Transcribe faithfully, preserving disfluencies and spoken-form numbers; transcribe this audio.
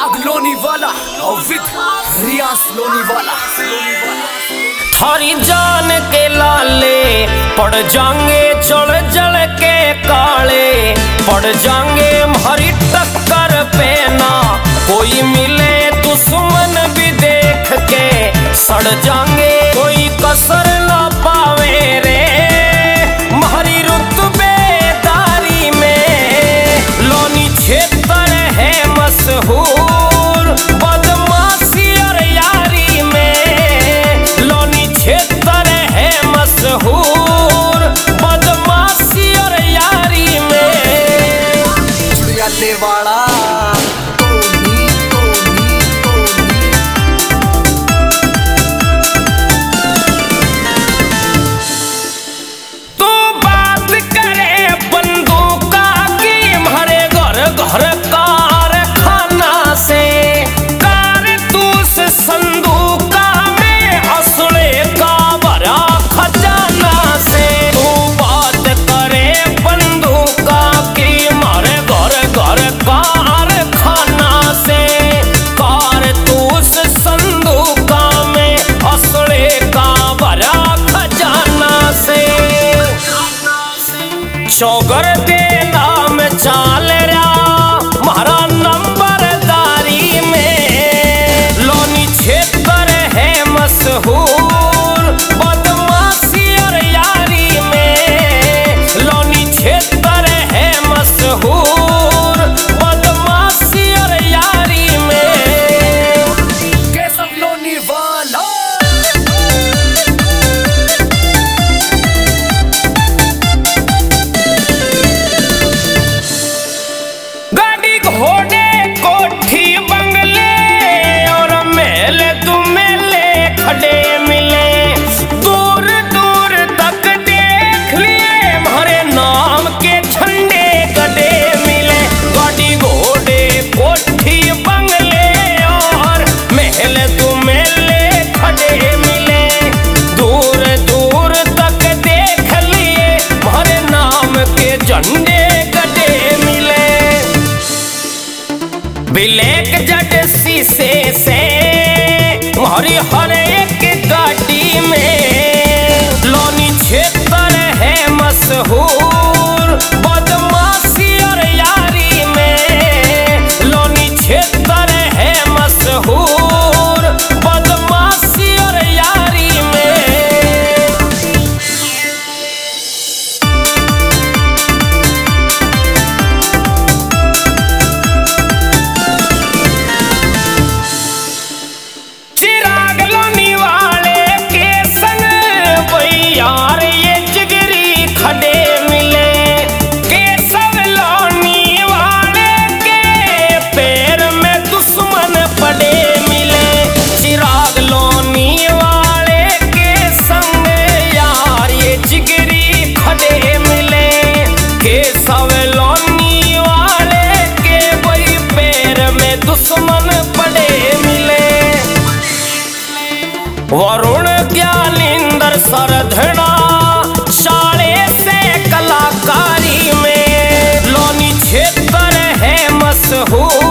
चिराग लोनी वाला रियास लोनी वाला। थारी जान के लाले पड़ जाएंगे चढ़ जल के काले, पड़ जाएंगे हमारी टक्कर पे ना कोई मिले दुश्मन भी देख के सड़ जाएंगे कोई कसर ना पावे रे हमारी रुतबेदारी में। लोनी क्षेत्र है मशहूर बदमाशी और यारी में, लोनी क्षेत्र है मशहूर बदमाशी और यारी में। चुड़ियाले वाला घर कारखाना से कारतूस संदूका में असले का भरा खजाना से। तू बात करे बंदूका की मारे घर घर कारखाना से कारतूस संदूका में असले का भरा खजाना से। चौगर दे नाम चाल रहा हमारा नंबरदारी में। लोनी क्षेत्र है मशहूर बदमाशी और यारी में, लोनी क्षेत्र है मशहूर बदमाशी और यारी में। केशव लोनी वाला घोड़े कोठी बंगले और महल दुमेले खड़े मिले, दूर दूर तक देख लिए हमारे नाम के झंडे गड़े मिले। गाड़ी घोड़े कोठी बंगले और महल दुमेले खड़े मिले, दूर दूर तक देख लिए हमारे नाम के झंडे गड़े मिले। ब्लैक जट शीशे से हमारी हर एक गाड़ी में। लोनी क्षेत्र है मशहूर बदमाशी और यारी में, लोनी क्षेत्र है मशहूर बदमाशी और यारी में। चिराग लोनी वाले के संग यार ये जिगरी खड़े मिले, केशव लोनी वाले के पैर में दुश्मन पड़े मिले। चिराग लोनी वाले के संग यार ये जिगरी खड़े मिले, केशव लोनी वाले के वही पैर में दुश्मन पड़े मिले। वरुण ज्ञानेंद्र सरधड़ा शाले से कलाकारी में। लोनी क्षेत्र है मशहूर